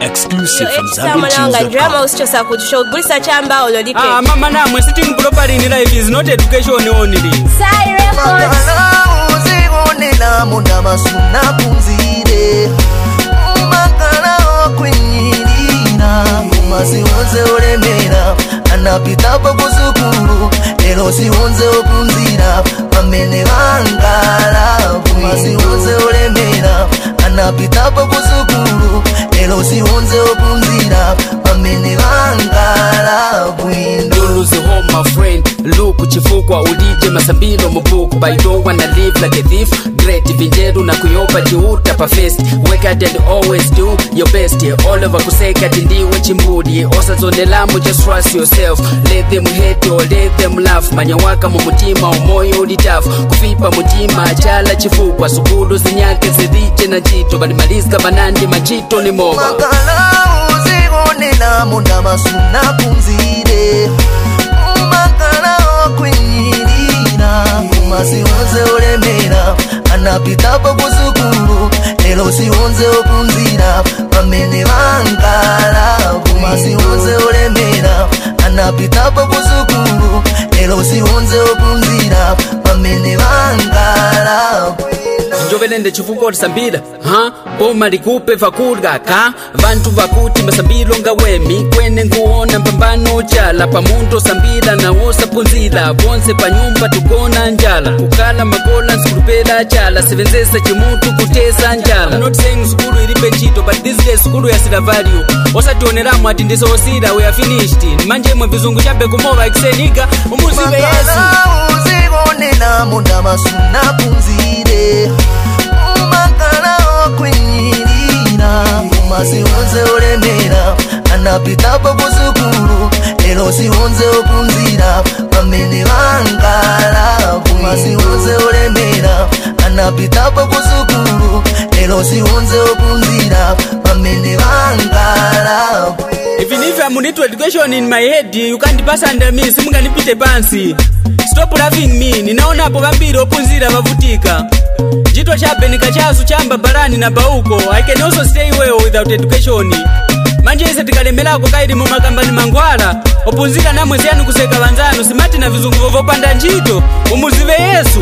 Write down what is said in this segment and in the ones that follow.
Exclusive from ZambianTunes.com. Drama usichosa kutushughulisha chamba ololike. Mama namwe sitting properly in life is not education only. Sai records. Uzibonela munda masuna kunzire. Umakala okwinyirira. Umasiwonze olemera. Anapita pa kusukuru. Elo siwonze okunzira. Amene bangala. Umasiwonze olemera. Anapita pa kusukuru. Elo siwonze okunzira. Amene bangala. Don't lose the hope, my friend. Look uchifukwa ulije masambilo mubuku. But you don't wanna live like a thief. Great vinjeru na kuyopa chiuta pa fest. Work hard and always do your best. All over kuseka tindiwe chimbudi. Osa zonelamu, just trust yourself. Let them hate or let them laugh. Manyawaka mumutima umoyo ulitafu. Kufipa mutima chala chifukwa. Sukulu zinyake zidije na jito. Balimalizika banandi majito ni mova. Makala uzibonela munda masuna kunzire. Umakala okwinyirira. Umasiwonze olemera. Anapita pa kusukuru. Elo siwonze okunzira. Amene bangala. Umasiwonze olemera. Anapita pa kusukuru. Elo siwonze okunzira. Amene bangala. Jovelende chifuko tisambira boma likupe vakurga ka vantu vakuti masambiro nga wemi kwene nguona mpambano chala pamuntu sambira na wosa punzira bonse panyumba tukona njala kukala makola nsikulupela chala sevenzesa chimuntu kutesa njala. I'm not saying sukulu ilipe chito but this day sukulu ya sila value osa tioneramu ati ndiso osira we are finished manje mwe vizungu chabe kumova ikiseniga umuzive Yesu. Uzibonela munda masuna kunzire. Umakala okwinyirira. Umasiwonze olemera. Anapita pa kusukuru. Elo siwonze okunzira. Amene bangala. Umasiwonze olemera. Anapita pa kusukuru. Elo siwonze okunzira. Amene bangala. Even if I'm need to education in my head, you can't pass under me, simunganipite pansi. Stop laughing me, ninaona hapo vambiri opunzira vavutika. Jito chabe nikachasu chamba barani na bauko. I can also stay well without education. Manje ise tikalemelako kaidi mumakambani mangwala. Opunzira namwe siyanu kuseka vanzanu, simati na vizungu vovopanda njito. Umuzive Yesu.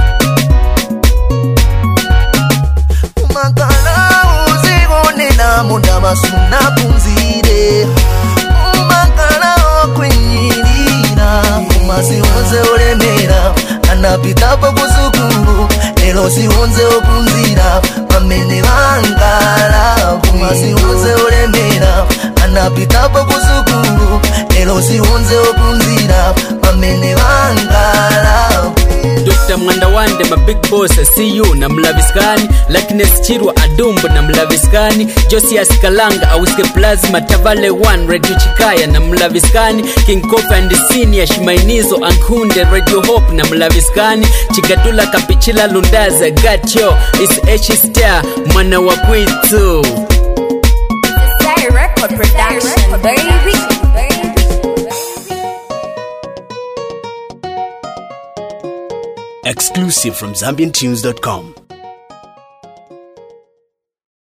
Umakala uzibonela munda masuna kunzire. Umakala okwinyirira. Umasiwonze olemera. Anapita pa kusukuru. Elo siwonze okunzira. Amene bangala. Umasiwonze olemera. Anapita pa kusukuru. Elo siwonze okunzira. Amene bangala. Dr. Mwanda Wande, my big boss, I see you, na mlaviskani. Likeness Chirwa Adumbu, na mlaviskani. Josias Kalanga, Awiske Plasma, Tavale One, Radio Chikaya, na mlaviskani. King Kofi and the Senior, Shimainizo, Ankunde, Radio Hope, na mlaviskani. Chigatula Kapichila Lundaza, Gacho, it's H-Star, Mwana wa Kwitu. Sai record production, baby. Exclusive from ZambianTunes.com.